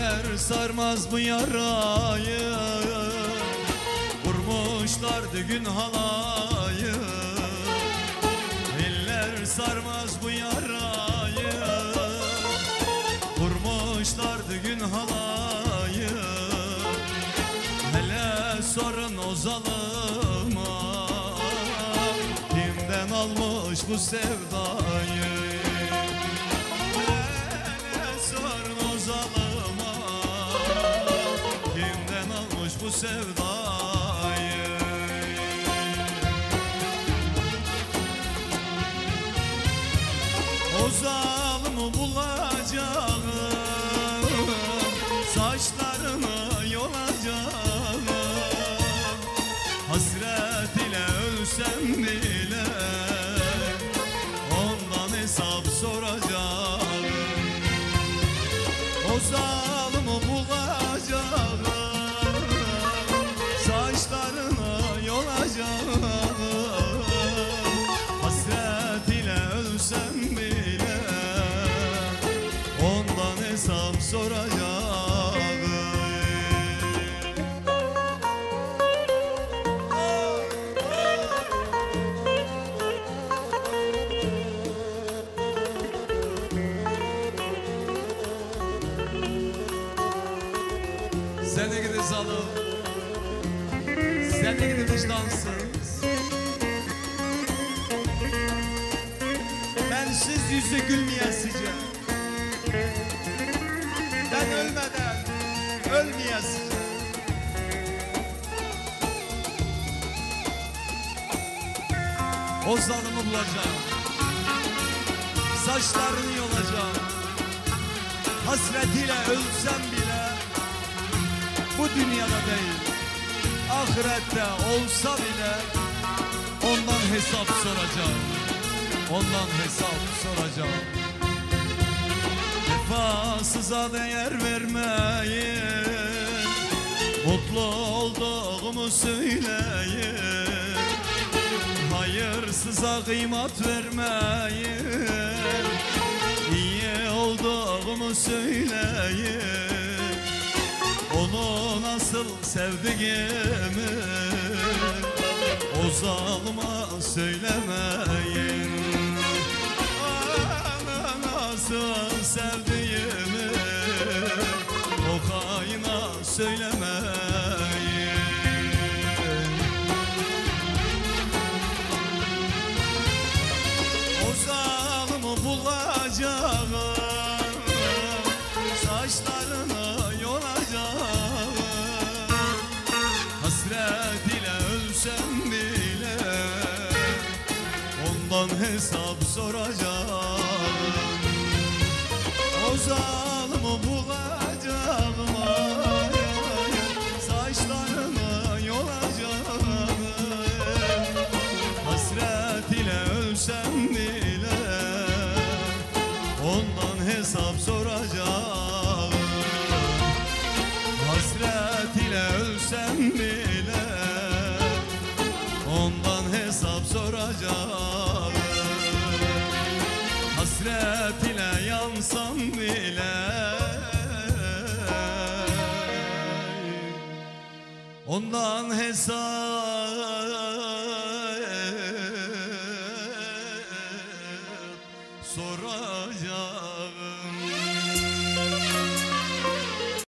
Eller sarmaz bu yarayı, vurmuşlardı gün halayı. Eller sarmaz bu yarayı, vurmuşlardı gün halayı. Hele sorun o zalıma, kimden almış bu sevdayı? Bu sevdayı o zalımı bulacağım, saçlarını yolacağım. Hasret ile ölsem bile ondan hesap soracağım. O zalımı bulacağım, saçlarına yolacağım. Hasret ile ölsem bile ondan hesap soracağım. Seni gidi zalim, seni gidi vicdansız, bensiz yüzü gülmeyesice, ben ölmeden ölmeyesice. O zalımı bulacağım, saçlarını yolacağım. Hasretiyle ölsem bile bu dünyada değil, ahirette olsa bile ondan hesap soracağım. Ondan hesap soracağım. Vefasıza değer vermeyin, mutlu olduğumu söyleyin. Hayırsıza kıymet vermeyin, iyi olduğumu söyleyin. Onu nasıl sevdiğimi o zalıma söylemeyin. Nasıl sevdiğimi o haina söylemeyin. O zalımı bulacağım, saçlarını yolacağım. Hasret ile ölsem bile ondan hesap soracağım. O zalımı bulacağım, saçlarını yolacağım. Hasret ile ölsem bile ondan hesap soracağım. Hasret ile ölsem bile ondan hesap soracağım. Hasret ile yansam bile ondan hesap